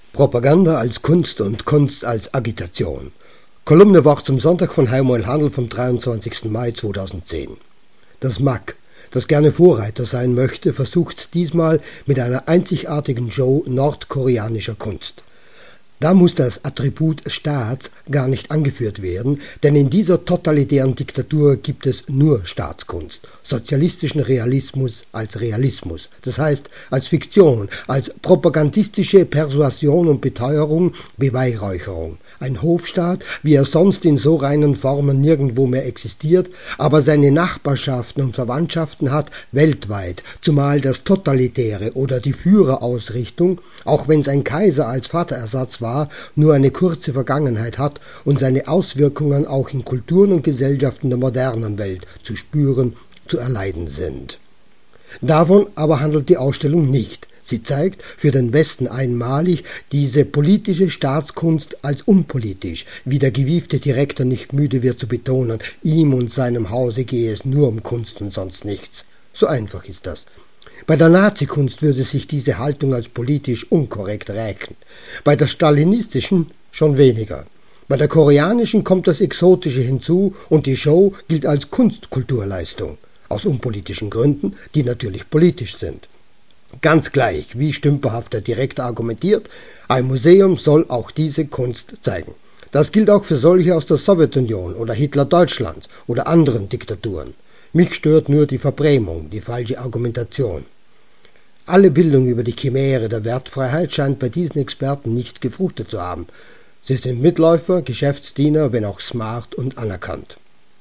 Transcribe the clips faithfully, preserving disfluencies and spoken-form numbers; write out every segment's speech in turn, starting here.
Propaganda als Kunst und Kunst als Agitation. Kolumne Wort zum Sonntag von Heimoel Handel vom dreiundzwanzigsten Mai zweitausendzehn. Das M A G, das gerne Vorreiter sein möchte, versucht diesmal mit einer einzigartigen Show nordkoreanischer Kunst. Da muss das Attribut Staats gar nicht angeführt werden, denn in dieser totalitären Diktatur gibt es nur Staatskunst, sozialistischen Realismus als Realismus, das heißt als Fiktion, als propagandistische Persuasion und Beteuerung, Beweihräucherung. Ein Hofstaat, wie er sonst in so reinen Formen nirgendwo mehr existiert, aber seine Nachbarschaften und Verwandtschaften hat weltweit, zumal das Totalitäre oder die Führerausrichtung, auch wenn es ein Kaiser als Vaterersatz war, nur eine kurze Vergangenheit hat und seine Auswirkungen auch in Kulturen und Gesellschaften der modernen Welt zu spüren, zu erleiden sind. Davon aber handelt die Ausstellung nicht. Sie zeigt für den Westen einmalig diese politische Staatskunst als unpolitisch, wie der gewiefte Direktor nicht müde wird zu betonen, ihm und seinem Hause gehe es nur um Kunst und sonst nichts. So einfach ist das. Bei der Nazikunst würde sich diese Haltung als politisch unkorrekt rächen, bei der stalinistischen schon weniger. Bei der koreanischen kommt das Exotische hinzu und die Show gilt als Kunstkulturleistung, aus unpolitischen Gründen, die natürlich politisch sind. Ganz gleich, wie stümperhaft der Direktor argumentiert, ein Museum soll auch diese Kunst zeigen. Das gilt auch für solche aus der Sowjetunion oder Hitler-Deutschlands oder anderen Diktaturen. Mich stört nur die Verbrämung, die falsche Argumentation. Alle Bildung über die Chimäre der Wertfreiheit scheint bei diesen Experten nicht gefruchtet zu haben. Sie sind Mitläufer, Geschäftsdiener, wenn auch smart und anerkannt.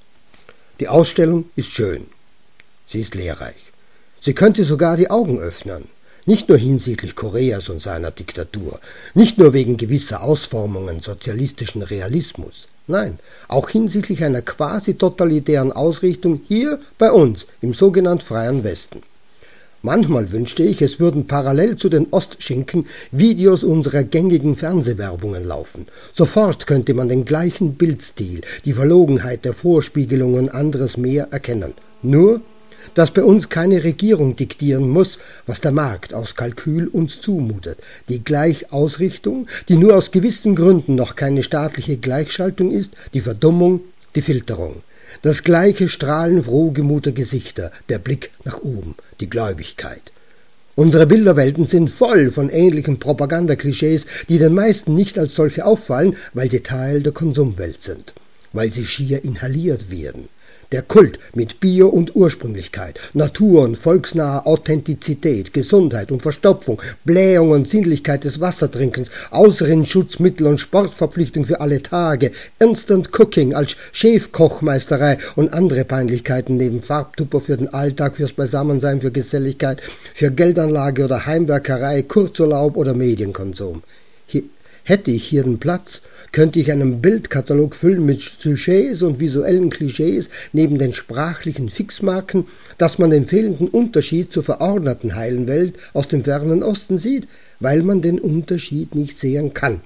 Die Ausstellung ist schön. Sie ist lehrreich. Sie könnte sogar die Augen öffnen, nicht nur hinsichtlich Koreas und seiner Diktatur, nicht nur wegen gewisser Ausformungen sozialistischen Realismus, nein, auch hinsichtlich einer quasi totalitären Ausrichtung hier bei uns im sogenannten freien Westen. Manchmal wünschte ich, es würden parallel zu den Ostschinken Videos unserer gängigen Fernsehwerbungen laufen. Sofort könnte man den gleichen Bildstil, die Verlogenheit der Vorspiegelungen anderes mehr erkennen. Nur dass bei uns keine Regierung diktieren muss, was der Markt aus Kalkül uns zumutet. Die Gleichausrichtung, die nur aus gewissen Gründen noch keine staatliche Gleichschaltung ist, die Verdummung, die Filterung. Das gleiche Strahlen frohgemuter Gesichter, der Blick nach oben, die Gläubigkeit. Unsere Bilderwelten sind voll von ähnlichen Propagandaklischees, die den meisten nicht als solche auffallen, weil sie Teil der Konsumwelt sind, weil sie schier inhaliert werden. Der Kult mit Bio und Ursprünglichkeit, Natur und volksnaher Authentizität, Gesundheit und Verstopfung, Blähung und Sinnlichkeit des Wassertrinkens, Ausrinnschutzmittel und Sportverpflichtung für alle Tage, Instant Cooking als Chefkochmeisterei und andere Peinlichkeiten neben Farbtupper für den Alltag, fürs Beisammensein, für Geselligkeit, für Geldanlage oder Heimwerkerei, Kurzurlaub oder Medienkonsum. Hier, hätte ich hier den Platz, könnte ich einen Bildkatalog füllen mit Sujets und visuellen Klischees neben den sprachlichen Fixmarken, dass man den fehlenden Unterschied zur verordneten heilen Welt aus dem fernen Osten sieht, weil man den Unterschied nicht sehen kann.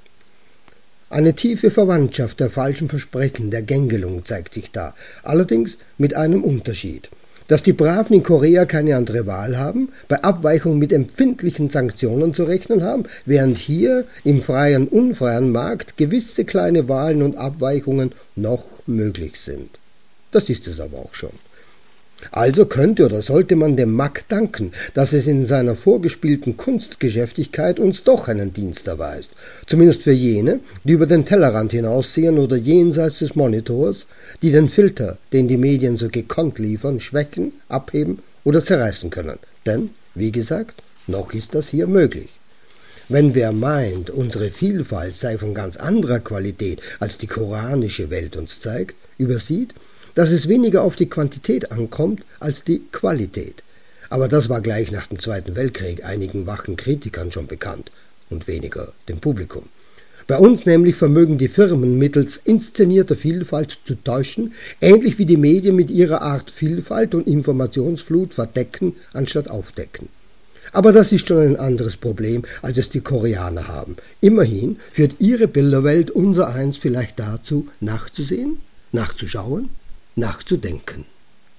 Eine tiefe Verwandtschaft der falschen Versprechen, der Gängelung zeigt sich da, allerdings mit einem Unterschied. Dass die Braven in Korea keine andere Wahl haben, bei Abweichung mit empfindlichen Sanktionen zu rechnen haben, während hier im freien, unfreien Markt gewisse kleine Wahlen und Abweichungen noch möglich sind. Das ist es aber auch schon. Also könnte oder sollte man dem M A G danken, dass es in seiner vorgespielten Kunstgeschäftigkeit uns doch einen Dienst erweist, zumindest für jene, die über den Tellerrand hinaussehen oder jenseits des Monitors, die den Filter, den die Medien so gekonnt liefern, schwächen, abheben oder zerreißen können. Denn, wie gesagt, noch ist das hier möglich. Wenn wer meint, unsere Vielfalt sei von ganz anderer Qualität, als die koranische Welt uns zeigt, übersieht, dass es weniger auf die Quantität ankommt als die Qualität. Aber das war gleich nach dem Zweiten Weltkrieg einigen wachen Kritikern schon bekannt und weniger dem Publikum. Bei uns nämlich vermögen die Firmen mittels inszenierter Vielfalt zu täuschen, ähnlich wie die Medien mit ihrer Art Vielfalt und Informationsflut verdecken, anstatt aufdecken. Aber das ist schon ein anderes Problem, als es die Koreaner haben. Immerhin führt ihre Bilderwelt unser eins vielleicht dazu, nachzusehen, nachzuschauen, nachzudenken.